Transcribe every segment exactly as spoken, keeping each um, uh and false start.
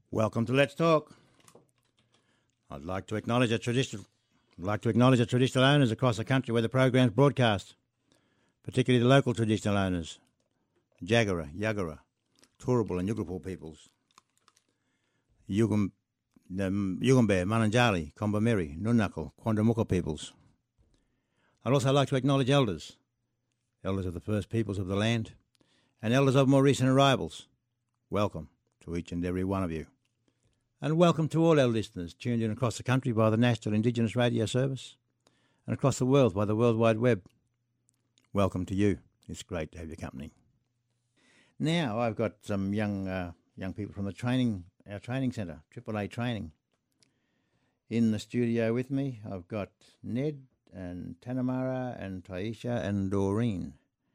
Welcome to Let's Talk. I'd like to acknowledge the traditional, I'd like to acknowledge the traditional owners across the country where the program's broadcast, particularly the local traditional owners, Jagera, Yagara, Turrbal and Yugambeh peoples, Yugam, the Yugambeh, Mananjali, Kombumerri, Nunakal, Quandamooka peoples. I'd also like to acknowledge elders, elders of the First Peoples of the land, and elders of more recent arrivals. Welcome to each and every one of you. And welcome to all our listeners tuned in across the country by the National Indigenous Radio Service and across the world by the World Wide Web. Welcome to you. It's great to have your company. Now I've got some young uh, young people from the training, our training centre, Triple A Training, in the studio with me. I've got Ned and Tanamara and Taisha and Doreen.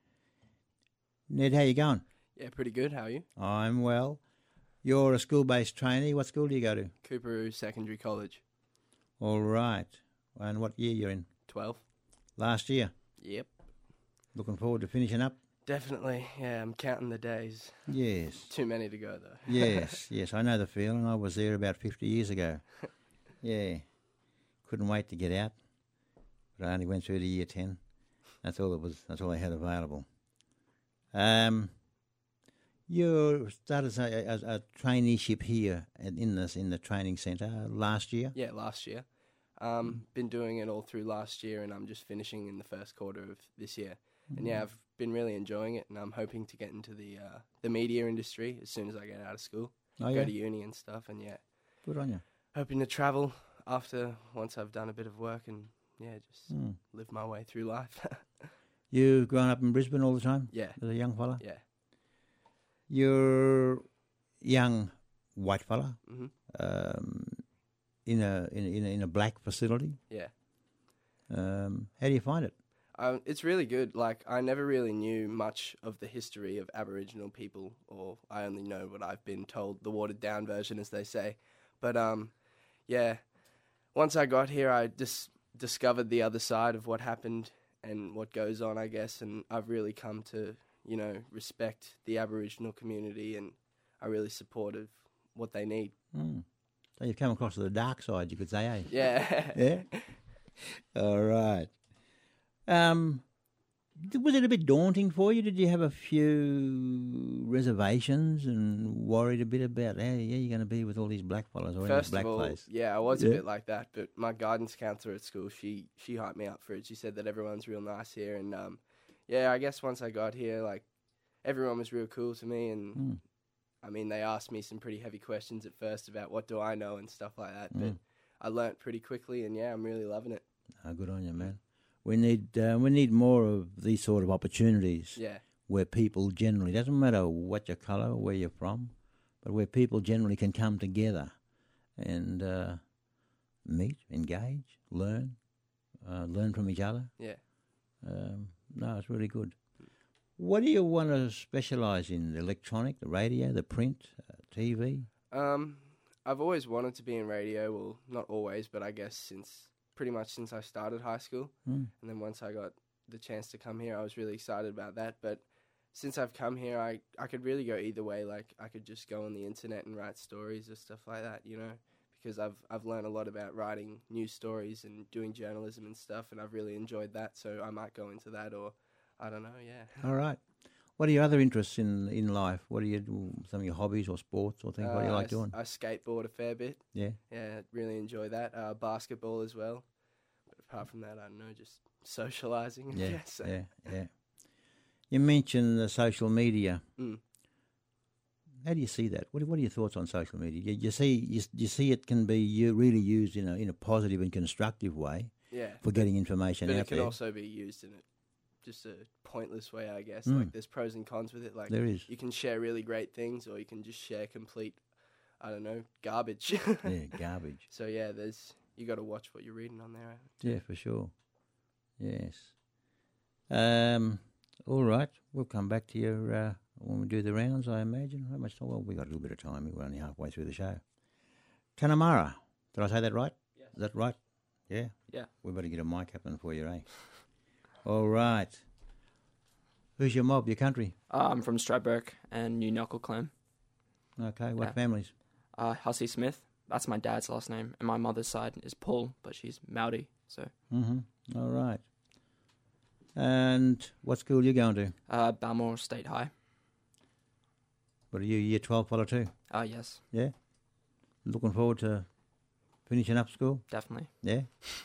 Ned, how you going? Yeah, pretty good. How are you? I'm well. You're a school-based trainee. What school do you go to? Coorparoo Secondary College. All right. And what year you're in? twelve. Last year? Yep. Looking forward to finishing up? Definitely. Yeah, I'm counting the days. Yes. Too many to go, though. Yes, yes. I know the feeling. I was there about fifty years ago. Yeah. Couldn't wait to get out. But I only went through to year ten. That's all it was. That's all I had available. Um... You started a, a, a traineeship here in this in the training centre last year? Yeah, last year. Um, been doing it all through last year, and I'm just finishing in the first quarter of this year. Mm-hmm. And yeah, I've been really enjoying it, and I'm hoping to get into the uh, the media industry as soon as I get out of school, oh, go yeah? to uni and stuff. And yeah, good on you. Hoping to travel after once I've done a bit of work, and yeah, just mm. live my way through life. You grown up in Brisbane all the time? Yeah, as a young fella. Yeah. You're young white fella mm-hmm. um, in a in a, in a black facility. Yeah. Um, how do you find it? Um, it's really good. Like, I never really knew much of the history of Aboriginal people, or I only know what I've been told, the watered down version, as they say. But um, yeah, once I got here, I just discovered the other side of what happened and what goes on, I guess, and I've really come to, you know, respect the Aboriginal community, and are really supportive of what they need. Mm. So you've come across to the dark side, you could say, eh? Yeah. Yeah? All right. Um, was it a bit daunting for you? Did you have a few reservations and worried a bit about how yeah, you're going to be with all these black fellas or First in a black of all, place? Yeah, I was yeah. a bit like that, but my guidance counsellor at school, she, she hyped me up for it. She said that everyone's real nice here, and um, yeah, I guess once I got here, like, everyone was real cool to me, and mm. I mean, they asked me some pretty heavy questions at first about what do I know and stuff like that, mm. but I learnt pretty quickly, and yeah, I'm really loving it. Oh, good on you, man. We need uh, we need more of these sort of opportunities. Yeah. Where people generally, doesn't matter what your colour or where you're from, but where people generally can come together and uh, meet, engage, learn, uh, learn from each other. Yeah. Um, no, it's really good. What do you want to specialise in? The electronic, the radio, the print, uh, T V? Um, I've always wanted to be in radio. Well, not always, but I guess since pretty much since I started high school. Mm. And then once I got the chance to come here, I was really excited about that. But since I've come here, I, I could really go either way. Like, I could just go on the internet and write stories or stuff like that, you know, because I've I've learned a lot about writing news stories and doing journalism and stuff, and I've really enjoyed that. So I might go into that, or I don't know, yeah. All right. What are your other interests in, in life? What do you do? Some of your hobbies or sports or things? Uh, what do you like I, doing? I skateboard a fair bit. Yeah. Yeah, really enjoy that. Uh, basketball as well. But apart from that, I don't know, just socialising. Yeah, guess. yeah, yeah. You mentioned the social media. Mm. How do you see that? What, what are your thoughts on social media? You, you see, you, you see, it can be you really used in a in a positive and constructive way. Yeah. For getting information but out it can there. also be used in a just a pointless way, I guess. Mm. Like, there's pros and cons with it. Like, there is. You can share really great things, or you can just share complete, I don't know, garbage. Yeah, garbage. So yeah, there's you got to watch what you're reading on there. Yeah, for sure. Yes. Um. All right, we'll come back to you uh, when we do the rounds, I imagine. How much time? Well, we got a little bit of time. We're only halfway through the show. Tanamara, did I say that right? Yes. Is that right? Yeah. Yeah. We better get a mic happening for you, eh? All right. Who's your mob, your country? Uh, I'm from Stradbroke and New Knuckle Clan. Okay, what Yeah. families? Uh, Hussey Smith. That's my dad's last name, and my mother's side is Paul, but she's Maori. So. Mm-hmm. All right. And what school are you going to? Uh, Balmoral State High. What are you, year twelve follow too? Uh, yes. Yeah? Looking forward to finishing up school? Definitely. Yeah?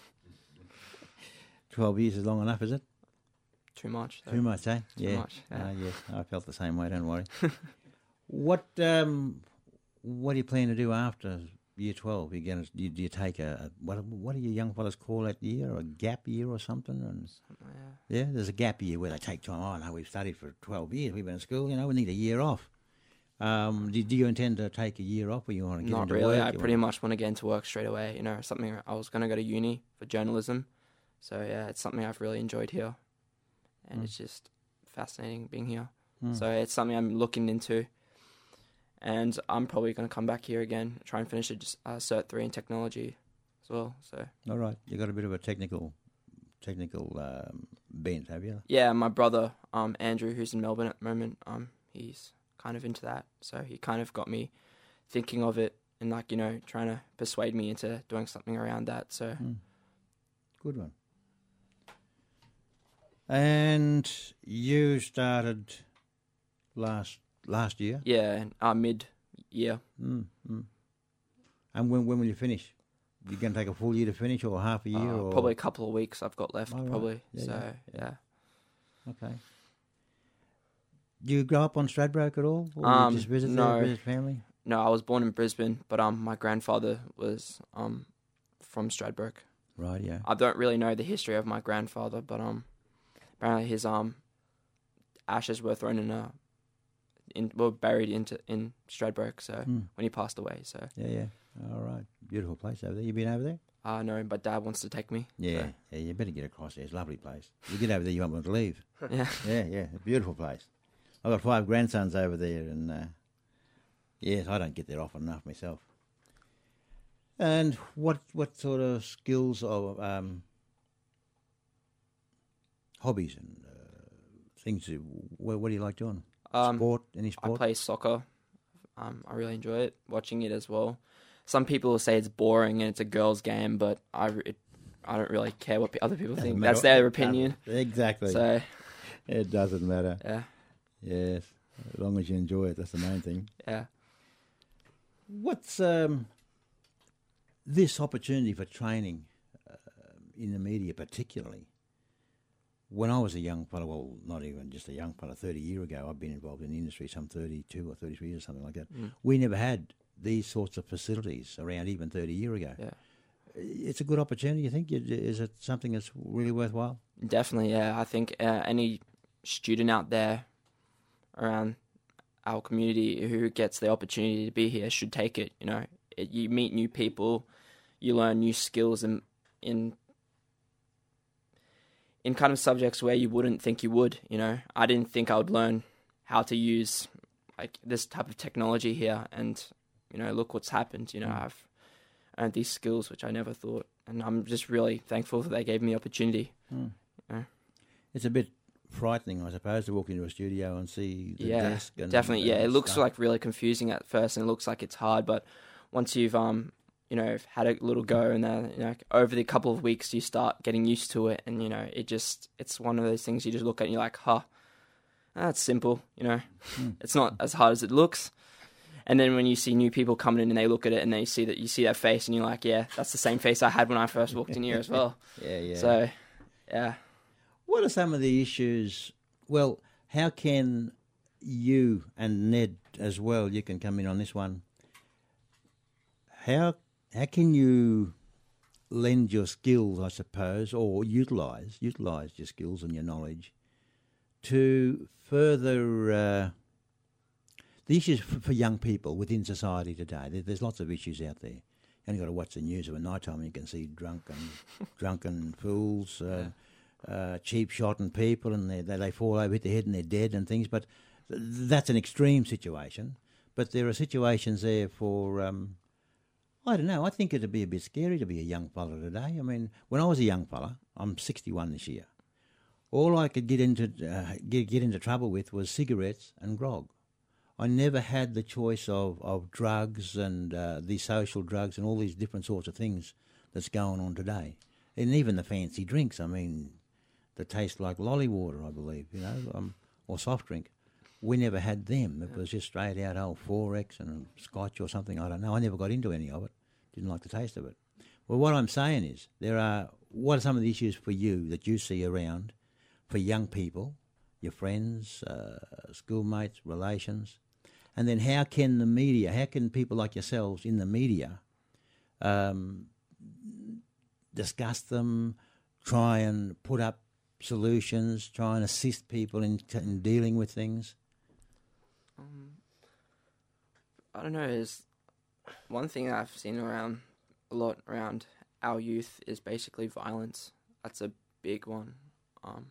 twelve years is long enough, is it? Too much. Though. Too much, eh? Too yeah. much, yeah. Uh, yes, I felt the same way, don't worry. what um, What do you plan to do after year twelve? You gonna, do, you, do you take a, a, what what do you young fellas call that year? A gap year or something? And Yeah. yeah, there's a gap year where they take time. Oh, no, we've studied for twelve years. We've been in school, you know, we need a year off. Um, do, do you intend to take a year off or you want to get Not into really. work? I You pretty want- much want to get into work straight away. You know, something I was going to go to uni for journalism. So, yeah, it's something I've really enjoyed here. And Mm. it's just fascinating being here. Mm. So, it's something I'm looking into. And I'm probably going to come back here again, try and finish a uh, Cert three in technology as well. So, All right. You got a bit of a technical technical um, bent, have you? yeah, my brother, um, Andrew, who's in Melbourne at the moment, um, he's kind of into that. So, he kind of got me thinking of it and, like, you know, trying to persuade me into doing something around that. So, Mm. Good one. And you started last last year. yeah, uh, mid year. Mm, mm. And when when will you finish? You going to take a full year to finish, or half a year, Uh, or probably a couple of weeks I've got left, Oh, right. probably. Yeah, so, yeah, yeah. yeah. Okay. Do you grow up on Stradbroke at all, or Um, you just visit no. there, visit family? No, I was born in Brisbane, but um, my grandfather was um from Stradbroke. Right. Yeah. I don't really know the history of my grandfather, but um, apparently his um ashes were thrown in a in were buried into in Stradbroke. So Mm. when he passed away, so Yeah. Yeah. All right. Beautiful place over there. You been over there? uh no, but Dad wants to take me. Yeah. so, Yeah. You better get across there. It's a lovely place. You get over there, you won't want to leave. yeah. Yeah, yeah, a beautiful place. I've got five grandsons over there, and uh, yes, I don't get there often enough myself. And what what sort of skills or um, hobbies and uh, things? do- What, what do you like doing? Um, Sport? Any I sport? play soccer. Um, I really enjoy it, watching it as well. Some people say it's boring and it's a girls' game, but I, re- it, I don't really care what pe- other people think. Doesn't That's matter. their opinion. Exactly. So, It doesn't matter. yeah, Yes, as long as you enjoy it, that's the main thing. yeah. What's um, this opportunity for training uh, in the media, particularly? When I was a young fellow, well, not even just a young fellow, thirty years ago, I've been involved in the industry some thirty-two or thirty-three years, something like that. Mm. We never had these sorts of facilities around even thirty years ago. Yeah. It's a good opportunity, you think? Is it something that's really worthwhile? Definitely, yeah. I think uh, any student out there around our community who gets the opportunity to be here should take it. You know, it, you meet new people, you learn new skills in in in kind of subjects where you wouldn't think you would. You know, I didn't think I would learn how to use like this type of technology here, and you know, look what's happened. You know, Mm. I've earned these skills which I never thought, and I'm just really thankful that they gave me the opportunity. Mm. Yeah. It's a bit frightening, I suppose, to walk into a studio and see the yeah, desk. And, definitely. Yeah, and it looks stuff. like really confusing at first, and it looks like it's hard. But once you've um, you know, had a little go, and then you know, over the couple of weeks, you start getting used to it, and you know, it just it's one of those things you just look at and you're like, huh, that's simple. You know, Mm. it's not as hard as it looks. And then when you see new people coming in and they look at it and they see that you see that face and you're like, yeah, that's the same face I had when I first walked in here as well. Yeah, yeah. So, yeah. What are some of the issues? Well, how can you and Ned as well, you can come in on this one. How how can you lend your skills, I suppose, or utilise utilise your skills and your knowledge to further uh, the issues for, for young people within society today? There, there's lots of issues out there. You only got to watch the news at night time and you can see drunken drunken fools. Uh, Uh, cheap shotting people, and they, they they fall over, hit their head, and they're dead, and things. But th- that's an extreme situation. But there are situations there for um, I don't know. I think it'd be a bit scary to be a young fella today. I mean, when I was a young fella, I'm sixty-one this year. All I could get into uh, get get into trouble with was cigarettes and grog. I never had the choice of, of drugs and uh, these social drugs and all these different sorts of things that's going on today. And even the fancy drinks, I mean, that taste like lolly water, I believe, you know, um, or soft drink. We never had them. It was just straight out old Forex and Scotch or something. I don't know. I never got into any of it. Didn't like the taste of it. Well, what I'm saying is, there are. What are some of the issues for you that you see around for young people, your friends, uh, schoolmates, relations, and then how can the media, how can people like yourselves in the media um, discuss them, try and put up solutions, try and assist people in, in dealing with things? Um, I don't know. Is one thing that I've seen around a lot around our youth is basically violence. That's a big one. Um,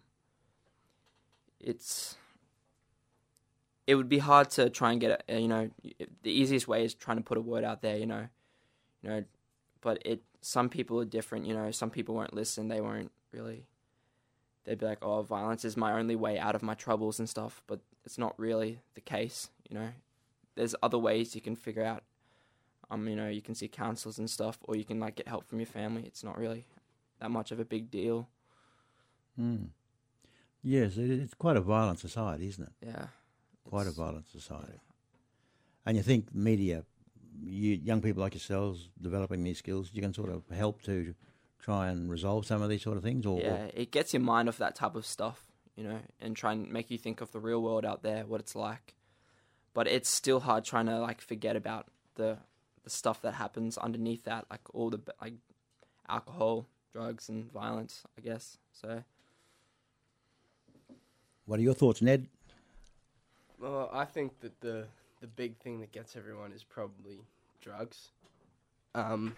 it's it would be hard to try and get a, you know, the easiest way is trying to put a word out there, you know, you know, but it some people are different, you know. Some people won't listen. They won't really. They'd be like, oh, violence is my only way out of my troubles and stuff, but it's not really the case, you know. There's other ways you can figure out, um, you know, you can see counsellors and stuff, or you can, like, get help from your family. It's not really that much of a big deal. Mm. Yes, it, it's quite a violent society, isn't it? Yeah. Quite a violent society. Yeah. And you think media, you, young people like yourselves, developing these skills, you can sort of help to try and resolve some of these sort of things? Or, yeah, or it gets your mind off that type of stuff, you know, and try and make you think of the real world out there, what it's like. But it's still hard trying to, like, forget about the the stuff that happens underneath that, like all the, like, alcohol, drugs, and violence, I guess. So, what are your thoughts, Ned? Well, I think that the the big thing that gets everyone is probably drugs. Um...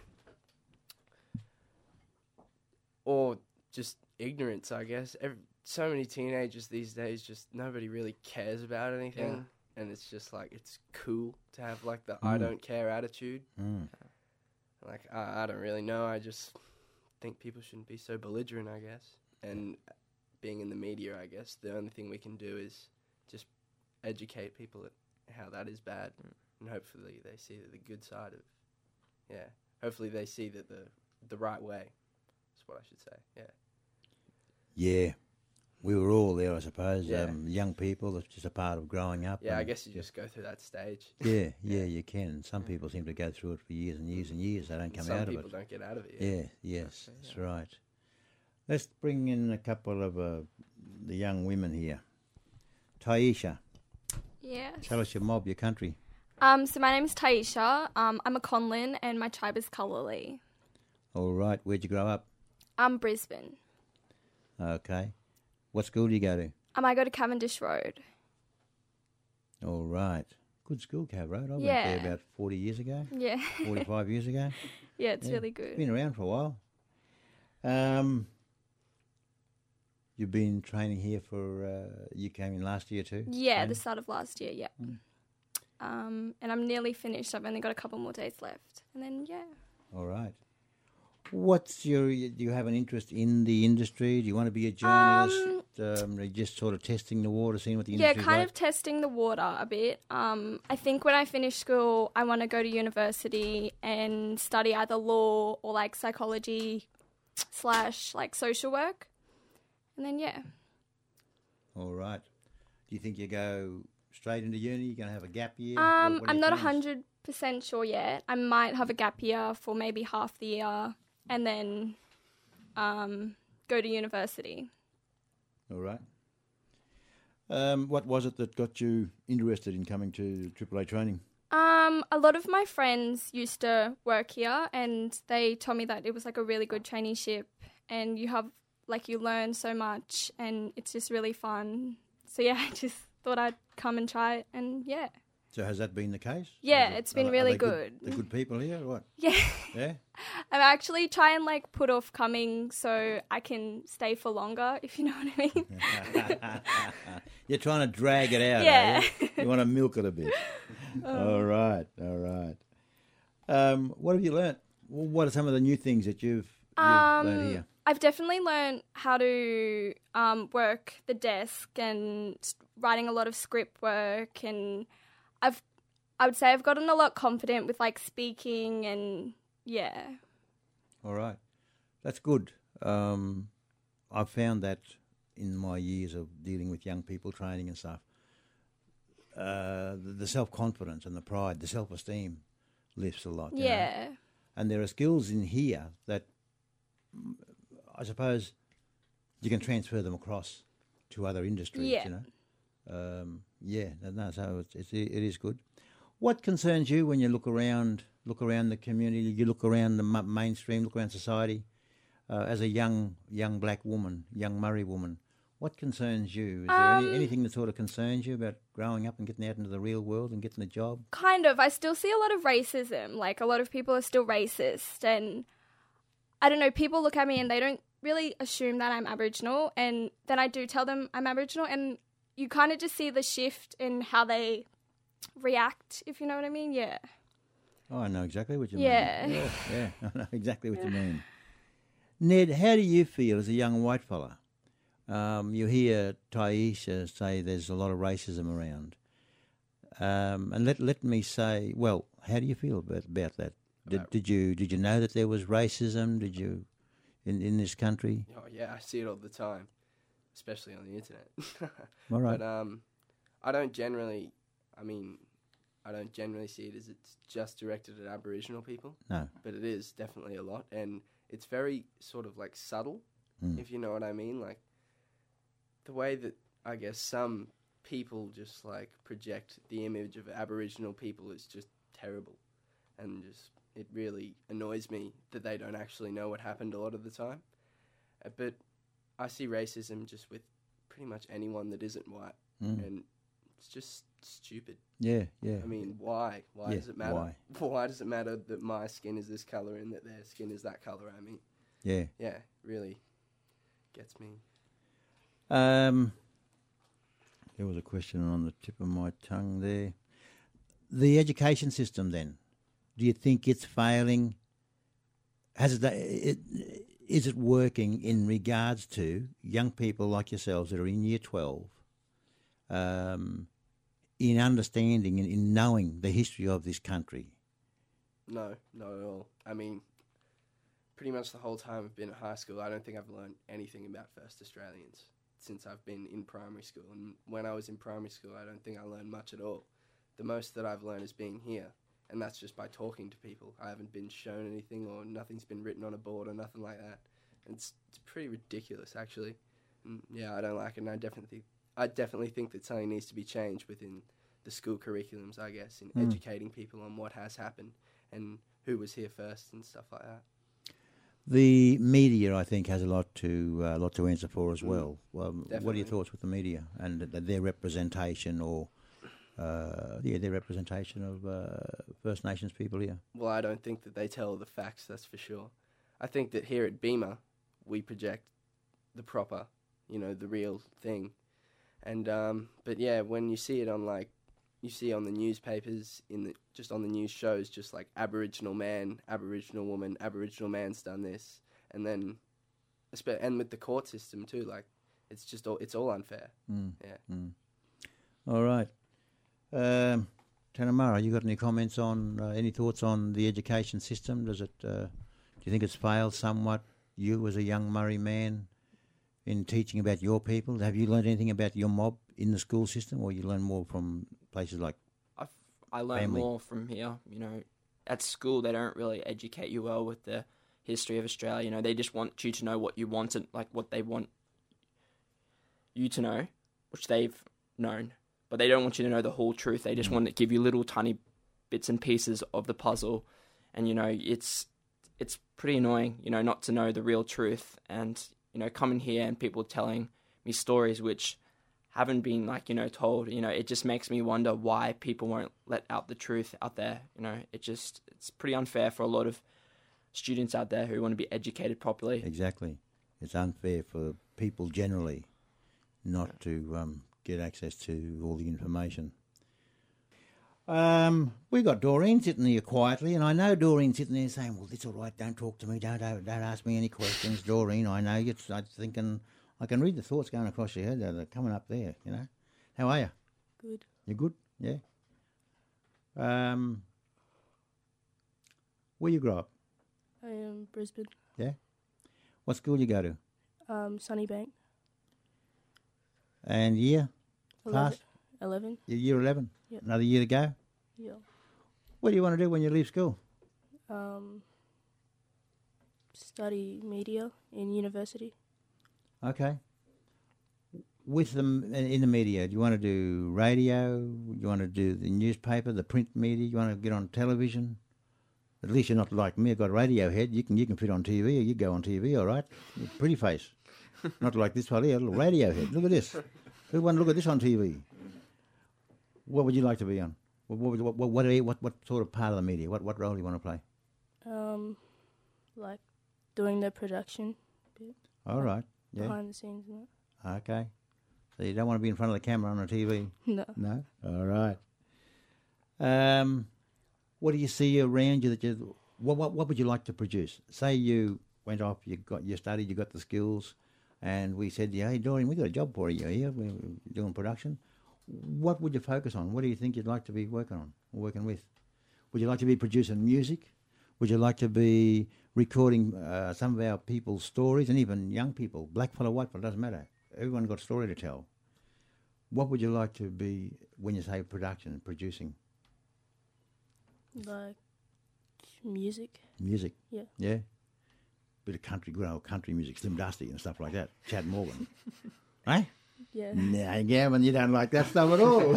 Or just ignorance, I guess. Every, so many teenagers these days, just nobody really cares about anything. Yeah. And it's just like, it's cool to have like the mm. I don't care attitude. Mm. Like, I, I don't really know. I just think people shouldn't be so belligerent, I guess. And being in the media, I guess, the only thing we can do is just educate people at how that is bad. Mm. And hopefully they see the good side of, yeah, hopefully they see that the the right way. What I should say, yeah. Yeah, we were all there, I suppose. Yeah. Um, young people, it's just a part of growing up. Yeah, I guess you just go through that stage. Yeah, yeah, you can. Some people seem to go through it for years and years and years. They don't come Some out of it. Some people don't get out of it. Yeah, yeah yes, that's, that's right. Let's bring in a couple of uh, the young women here. Taisha. Yes. Tell us your mob, your country. Um, so my name's Taisha. Um, I'm a Conlin and my tribe is Cullally. All right. Where'd you grow up? Um, Brisbane. Okay. What school do you go to? Um, I go to Cavendish Road. All right. Good school, Cav Road. I went yeah. there about forty years ago. Yeah. forty-five years ago. Yeah, it's yeah. really good. It's been around for a while. Um, you've been training here for, uh, you came in last year too? Yeah, training? the start of last year, yeah. Mm. Um, and I'm nearly finished. I've only got a couple more days left. And then, yeah. All right. What's your, do you have an interest in the industry? Do you want to be a journalist? Um, um, are you just sort of testing the water, seeing what the industry is Yeah, kind like? of testing the water a bit. Um, I think when I finish school, I want to go to university and study either law or like psychology slash like social work. And then, yeah. All right. Do you think you go straight into uni? You're going to have a gap year? Um, what, what I'm not one plans? hundred percent sure yet. I might have a gap year for maybe half the year and then um, go to university. All right. Um, what was it that got you interested in coming to triple A training? Um, a lot of my friends used to work here and they told me that it was like a really good traineeship and you have, like, you learn so much and it's just really fun. So, yeah, I just thought I'd come and try it and, yeah. So has that been the case? Yeah, it, it's been are, really are good. good. The good people here or what? Yeah. Yeah? I'm actually trying and, like, put off coming so I can stay for longer, if you know what I mean. You're trying to drag it out, yeah. are you? You want to milk it a bit. Um, all right, all right. Um, what have you learnt? What are some of the new things that you've, you've um, learned here? I've definitely learned how to um, work the desk and writing a lot of script work and I've, I would say I've gotten a lot confident with like speaking and yeah. All right. That's good. Um, I've found that in my years of dealing with young people, training and stuff, uh, the, the self-confidence and the pride, the self-esteem lifts a lot. you know. Yeah. And there are skills in here that mm, I suppose you can transfer them across to other industries, Yeah. you know. Um, yeah, no, no, so it's, it's, it is good. What concerns you when you look around, look around the community, you look around the ma- mainstream, look around society, uh, as a young young black woman, young Murray woman? What concerns you? Is there Um, any, anything that sort of concerns you about growing up and getting out into the real world and getting a job? Kind of. I still see a lot of racism. Like, a lot of people are still racist. And I don't know, people look at me and they don't really assume that I'm Aboriginal. And then I do tell them I'm Aboriginal. And you kind of just see the shift in how they react, if you know what I mean. Yeah. Oh, I know exactly what you Yeah. mean. Yeah, yeah, I know exactly what you mean. Ned, how do you feel as a young white fella? Um, you hear Taisha say there's a lot of racism around. Um, and let let me say, well, how do you feel about, about that? Did, did you did you know that there was racism? Did you in, in this country? Oh yeah, I see it all the time, especially on the internet. All right. But um, I don't generally. I mean, I don't generally see it as it's just directed at Aboriginal people. No. But it is definitely a lot, and it's very sort of like subtle, Mm. if you know what I mean. Like the way that I guess some people just like project the image of Aboriginal people is just terrible, and just it really annoys me that they don't actually know what happened a lot of the time. Uh, but I see racism just with pretty much anyone that isn't white, Mm. and it's just stupid. Yeah, yeah. I mean, why? Why Yeah, does it matter? why? Why does it matter that my skin is this color and that their skin is that color? I mean, yeah. yeah, really gets me. Um, there was a question on the tip of my tongue there. The education system, then, do you think it's failing? Has it, it is it working in regards to young people like yourselves that are in year twelve, um, in understanding and in knowing the history of this country? No, not at all. I mean, pretty much the whole time I've been at high school, I don't think I've learned anything about First Australians since I've been in primary school. And when I was in primary school, I don't think I learned much at all. The most that I've learned is being here, and that's just by talking to people. I haven't been shown anything, or nothing's been written on a board or nothing like that. It's it's pretty ridiculous, actually. And yeah, I don't like it, and I definitely I definitely think that something needs to be changed within the school curriculums, I guess, in Mm. educating people on what has happened and who was here first and stuff like that. The media, I think, has a lot to uh, lot to answer for as Mm, well. Um, what are definitely. your thoughts with the media and th- their representation, or uh, yeah, their representation of uh, First Nations people here? Well, I don't think that they tell the facts, that's for sure. I think that here at Beamer, we project the proper, you know, the real thing. And, um, but yeah, when you see it on, like, you see on the newspapers, in the just on the news shows, just like Aboriginal man, Aboriginal woman, Aboriginal man's done this. And then, espe- and with the court system too, like, it's just all, it's all unfair. Mm. Yeah. Mm. All right. Um, Tanamara, you got any comments on, uh, any thoughts on the education system? Does it, uh, do you think it's failed somewhat, you as a young Murray man, in teaching about your people? Have you learned anything about your mob in the school system, or you learn more from places like... I've, I learned Family. more from here. You know, at school they don't really educate you well with the history of Australia. You know, they just want you to know what you want and like what they want you to know, which they've known. But they don't want you to know the whole truth. They just want to give you little tiny bits and pieces of the puzzle. And, you know, it's it's pretty annoying, you know, not to know the real truth. And, you know, coming here and people telling me stories which haven't been, like, you know, told, you know, it just makes me wonder why people won't let out the truth out there. You know, it just, it's pretty unfair for a lot of students out there who want to be educated properly. Exactly. It's unfair for people generally not to um, get access to all the information. Um, we've got Doreen sitting here quietly, and I know Doreen's sitting there saying, well, it's all right, don't talk to me, don't, don't, don't ask me any questions, Doreen. I know you're I'm thinking, I can read the thoughts going across your head. They're coming up there, you know. How are you? Good. You good? Yeah? Um, where you grow up? I am Brisbane. Yeah. What school you go to? Um, Sunnybank. And year? Eleven. Pass? Eleven. You're year eleven? Yep. Another year to go? Yeah. What do you want to do when you leave school? Um, study media in university. Okay. With them in in the media, do you want to do radio? You want to do the newspaper, the print media? You want to get on television? At least you're not like me. I've got a radio head. You can you can fit on T V, or you go on T V, all right? You're pretty face. Not like this one here, a little radio head. Look at this. Who want to look at this on T V? What would you like to be on? What what what what, what, what, what sort of part of the media? What what role do you want to play? Um, like doing the production bit. All right. Yeah. Behind the scenes and Okay. So you don't want to be in front of the camera on a T V? that. No. No. All right. Um, what do you see around you that you? What what what would you like to produce? Say you went off, you got you studied, you got the skills, and we said, yeah, hey Dorian, we got a job for you here. We're doing production. What would you focus on? What do you think you'd like to be working on, or working with? Would you like to be producing music? Would you like to be recording uh, some of our people's stories, and even young people, black fellow, white fellow, doesn't matter. Everyone got a story to tell. What would you like to be when you say production, producing? Like music. Music. Yeah. Yeah. Bit of country, good old country music, Slim Dusty and stuff like that. Chad Morgan. Right? Yeah. Nah, Gavin, you don't like that stuff at all.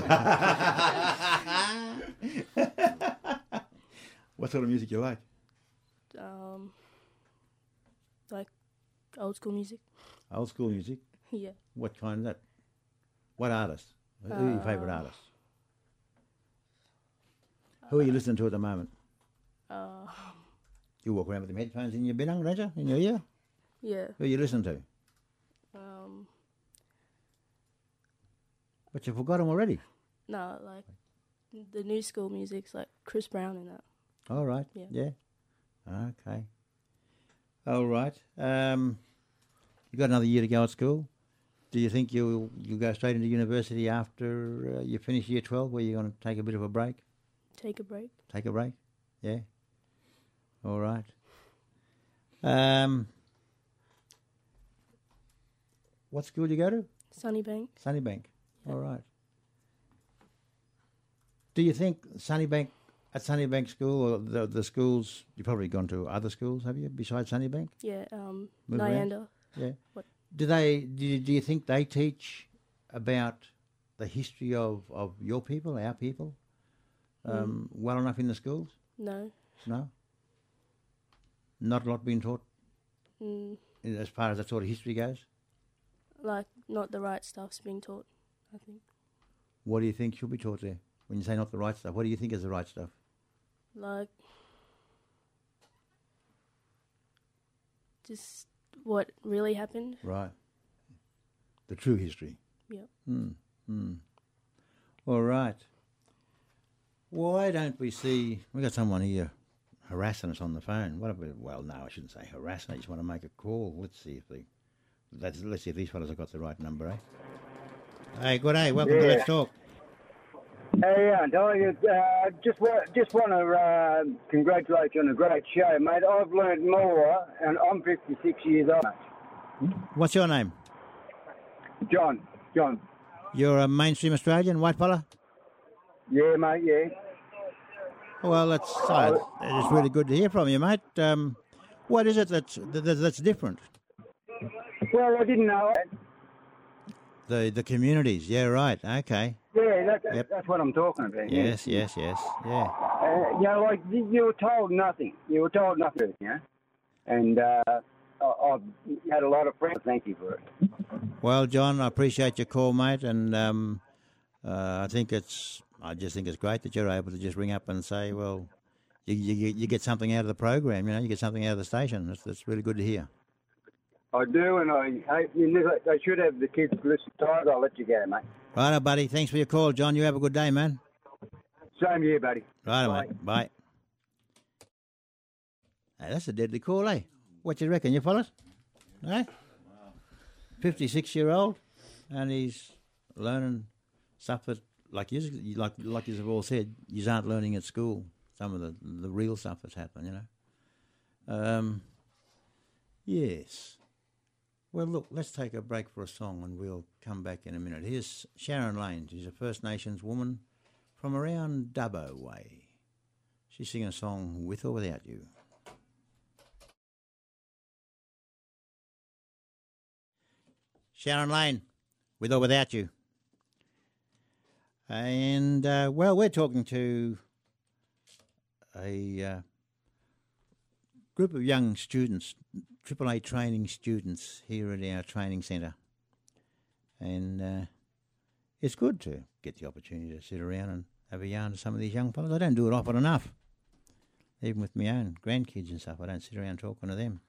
What sort of music you like? Um, like old school music. Old school music? Yeah. What kind of that? What artists? Who are your favourite Uh, artists? Who are you listening to at the moment? Uh, You walk around with them headphones in your binang, don't you? In your ear? yeah. Who are you listening to? Um, But you forgot them already. no, like the new school music's like Chris Brown and that. All right. Yeah. Yeah. Okay. All right. Um, you got another year to go at school. Do you think you'll you'll go straight into university after uh, you finish year twelve, where you're going to take a bit of a break? Take a break. Take a break. Yeah. All right. Um, what school do you go to? Sunnybank. Sunnybank. Yeah. All right. Do you think Sunnybank, at Sunnybank School, or the the schools, you've probably gone to other schools, have you, besides Sunnybank? Yeah. Um, Move around? Nyanda. Yeah. What? Do they? Do you, do you think they teach about the history of, of your people, our people, um, well enough in the schools? No. No. Not a lot being taught Mm, in- as far as that sort of history goes. like not the right stuff's being taught. I think. What do you think should be taught there? When you say not the right stuff, what do you think is the right stuff? Like just what really happened. Right. The true history. Yep. Hmm. Hmm. All right. Why don't we see? We got someone here harassing us on the phone. What? About, well, no, I shouldn't say harassing. I just want to make a call. Let's see if they. Let's, let's see if these fellas have got the right number, eh? Hey, good day. Welcome to Yeah. Let's Talk. Hey, yeah, Dolly, uh, just wa- just want to uh, congratulate you on a great show, mate. I've learned more, and I'm fifty-six years old. What's your name? John, John. You're a mainstream Australian, white fella? Yeah, mate, yeah. Well, that's uh, it's really good to hear from you, mate. Um, what is it that's that, that's different? Well, I didn't know. The the communities, yeah, right, okay. Yeah, that, Yep. that's what I'm talking about. yeah. Yes, yes, yes, yeah. Uh, you know, like, you you were told nothing. You were told nothing, you know? And uh, I- I've had a lot of friends. Thank you for it. Well, John, I appreciate your call, mate, and um, uh, I think it's I just think it's great that you're able to just ring up and say, well, you you, you get something out of the program, you know, you get something out of the station. That's that's really good to hear. I do, and I hope you never, they should have the kids listen to it. I'll let you go, mate. Righto, buddy. Thanks for your call, John. You have a good day, man. Same here, buddy. Righto, Bye. mate. Bye. Hey, that's a deadly call, eh? What you reckon, you fellas? Eh? fifty-six-year-old, and he's learning stuff that like you, like like you've all said, you aren't learning at school some of the the real stuff that's happening. You know. Um, yes. Well, look, let's take a break for a song and we'll come back in a minute. Here's Sharon Lane. She's a First Nations woman from around Dubbo way. She's singing a song, With or Without You. Sharon Lane, With or Without You. And, uh, well, we're talking to a uh, group of young students, Triple A training students here at our training centre. And uh, it's good to get the opportunity to sit around and have a yarn to some of these young fellas. I don't do it often enough. Even with my own grandkids and stuff, I don't sit around talking to them.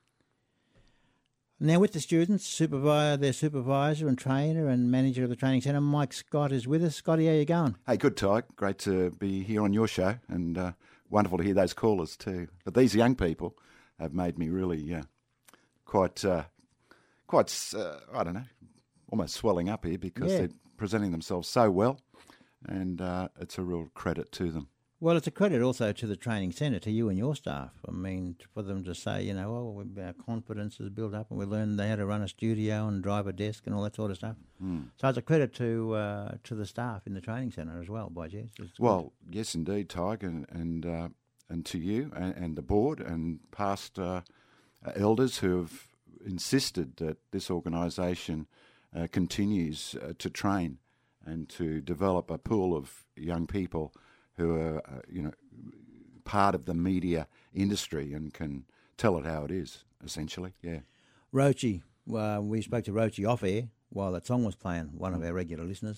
Now with the students, supervisor, their supervisor and trainer and manager of the training centre, Mike Scott, is with us. Scotty, how you going? Hey, good, Ty. Great to be here on your show, and uh, wonderful to hear those callers too. But these young people have made me really uh, quite, uh, quite, uh, I don't know, almost swelling up here because Yeah. they're presenting themselves so well, and uh, it's a real credit to them. Well, it's a credit also to the training centre, to you and your staff. I mean, for them to say, you know, well, we, our confidence is built up and we learned how to run a studio and drive a desk and all that sort of stuff. Mm. So it's a credit to uh, to the staff in the training centre as well, by Jess. It's Well, yes, indeed, Tig, and and, uh, and to you and, and the board and past uh, elders who have insisted that this organisation uh, continues uh, to train and to develop a pool of young people who are, uh, you know, part of the media industry and can tell it how it is, essentially, yeah. Rochi, uh, we spoke to Rochi off air while that song was playing, one of our regular listeners.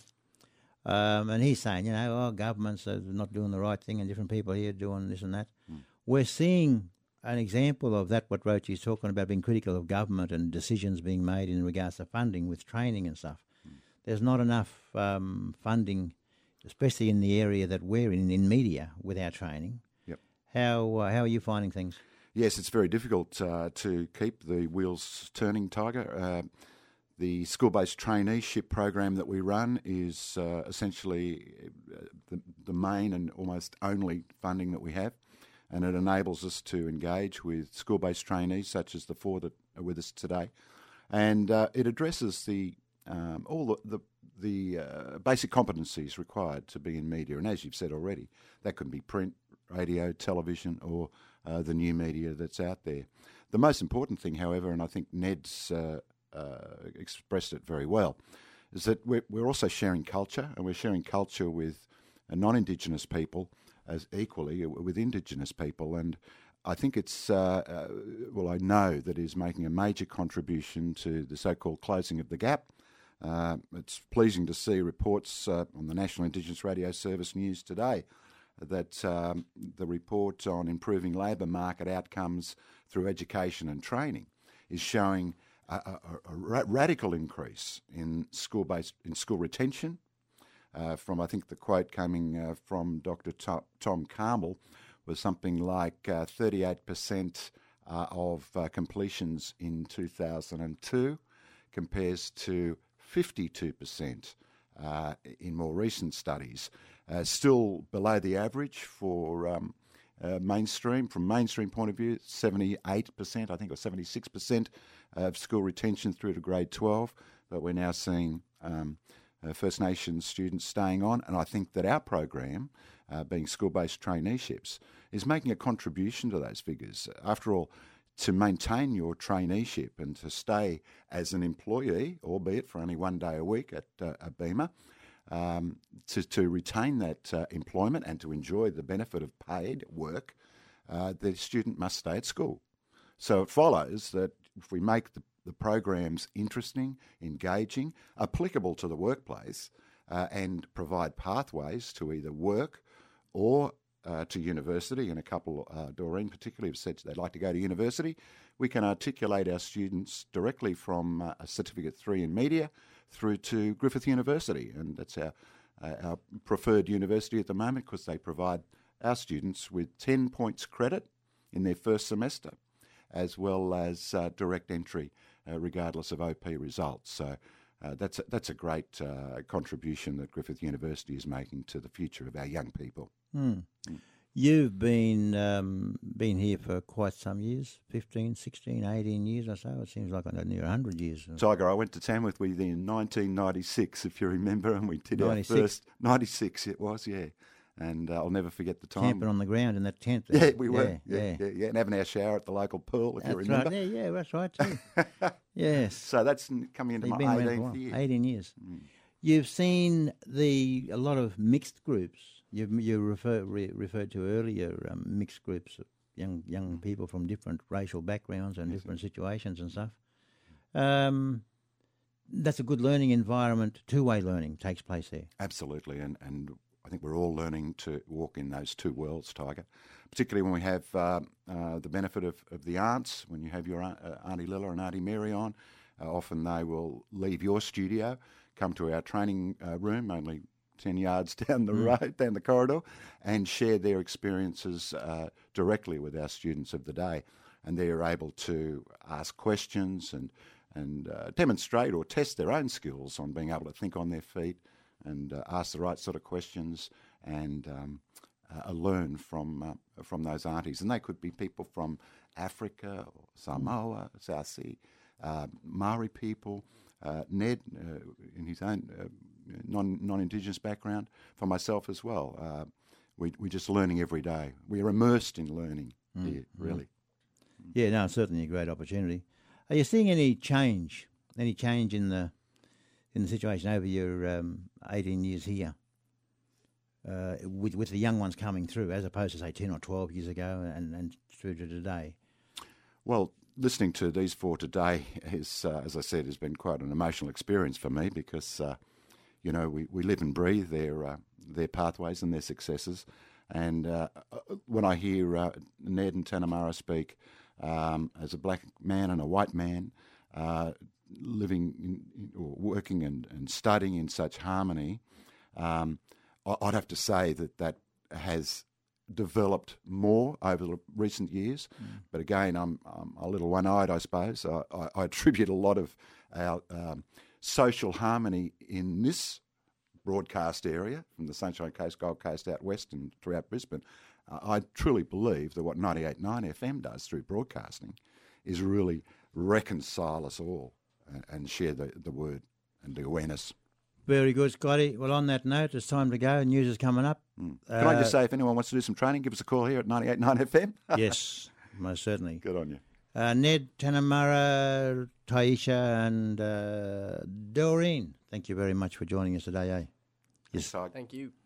Um, and he's saying, you know, oh, governments are not doing the right thing and different people here doing this and that. Mm. We're seeing an example of that, what Rochi's talking about, being critical of government and decisions being made in regards to funding with training and stuff. Mm. There's not enough um, funding, especially in the area that we're in, in media, with our training. Yep. How uh, how are you finding things? Yes, it's very difficult uh, to keep the wheels turning, Tiger. Uh, the school-based traineeship program that we run is uh, essentially the, the main and almost only funding that we have, and it enables us to engage with school-based trainees such as the four that are with us today, and uh, it addresses the um, all the, the the uh, basic competencies required to be in media. And as you've said already, that can be print, radio, television, or uh, the new media that's out there. The most important thing, however, and I think Ned's uh, uh, expressed it very well, is that we're, we're also sharing culture, and we're sharing culture with uh, non-Indigenous people as equally with Indigenous people. And I think it's, uh, uh, well, I know that is making a major contribution to the so-called closing of the gap. Uh, it's pleasing to see reports uh, on the National Indigenous Radio Service News today that um, the report on improving labour market outcomes through education and training is showing a, a, a ra- radical increase in school-based in school retention. Uh, from I think the quote coming uh, from Doctor Tom, Tom Campbell was something like uh, thirty-eight percent uh, of uh, completions in two thousand two compares to fifty-two percent uh, in more recent studies, uh, still below the average for um, uh, mainstream. From mainstream point of view, seventy-eight percent, I think, or seventy-six percent of school retention through to grade twelve, but we're now seeing um, uh, First Nations students staying on, and I think that our program, uh, being school-based traineeships, is making a contribution to those figures. After all, to maintain your traineeship and to stay as an employee, albeit for only one day a week at uh, a Beamer, um, to, to retain that uh, employment and to enjoy the benefit of paid work, uh, the student must stay at school. So it follows that if we make the, the programs interesting, engaging, applicable to the workplace, uh, and provide pathways to either work or Uh, to university, and a couple, uh, Doreen particularly, have said they'd like to go to university, we can articulate our students directly from uh, a Certificate three in Media through to Griffith University, and that's our, uh, our preferred university at the moment because they provide our students with ten points credit in their first semester, as well as uh, direct entry uh, regardless of O P results. So uh, that's a, that's a great uh, contribution that Griffith University is making to the future of our young people. Mm. You've been um, been here for quite some years, fifteen, sixteen, eighteen years or so. It seems like I know near one hundred years. Tiger, I went to Tamworth with you in nineteen ninety-six, if you remember, and we did ninety-six. our first... ninety-six it was, yeah. And uh, I'll never forget the time. Camping on the ground in that tent. Yeah, There. we were. Yeah, Yeah, yeah. yeah, yeah. And having our shower at the local pool, if That's you remember. right. Yeah, yeah, that's right too. Yes. So that's n- coming into You've my been around for a eighteenth while. year. eighteen years. Mm. You've seen the a lot of mixed groups. You've you refer, re, referred to earlier um, mixed groups of young young people from different racial backgrounds and different situations and stuff. Um, that's a good learning environment. Two-way learning takes place there. Absolutely, and, and I think we're all learning to walk in those two worlds, Tiger, particularly when we have uh, uh, the benefit of, of the aunts. When you have your aunt, uh, Auntie Lilla and Auntie Mary on, uh, often they will leave your studio, come to our training uh, room, only ten yards down the Mm. road, down the corridor, and share their experiences uh, directly with our students of the day. And they're able to ask questions and, and uh, demonstrate or test their own skills on being able to think on their feet and uh, ask the right sort of questions and um, uh, learn from uh, from those aunties. And they could be people from Africa, or Samoa, South Sea, uh, Maori people, uh, Ned uh, in his own uh, non, non-Indigenous background, for myself as well. Uh, we, we're just learning every day. We're immersed in learning Mm. here, really. Yeah, no, certainly a great opportunity. Are you seeing any change? Any change in the in the situation over your um, eighteen years here, uh, with with the young ones coming through, as opposed to say ten or twelve years ago, and, and through to today? Well, listening to these four today is, uh, as I said, has been quite an emotional experience for me because, uh, you know, we, we live and breathe their uh, their pathways and their successes. And uh, when I hear uh, Ned and Tanamara speak um, as a black man and a white man, uh, living in, in, or working and, and studying in such harmony, um, I'd have to say that that has developed more over the recent years. Mm. But again, I'm, I'm a little one-eyed, I suppose. I, I, I attribute a lot of our um, social harmony in this broadcast area, from the Sunshine Coast, Gold Coast, out west and throughout Brisbane. Uh, I truly believe that what ninety-eight point nine F M does through broadcasting is really reconcile us all and, and share the, the word and the awareness. Very good, Scotty. Well, on that note, it's time to go. News is coming up. Mm. Can uh, I just say, if anyone wants to do some training, give us a call here at ninety-eight point nine F M. Yes, most certainly. Good on you. Uh, Ned, Tanamara, Taisha and uh, Doreen, thank you very much for joining us today, eh? Yes. Thank you.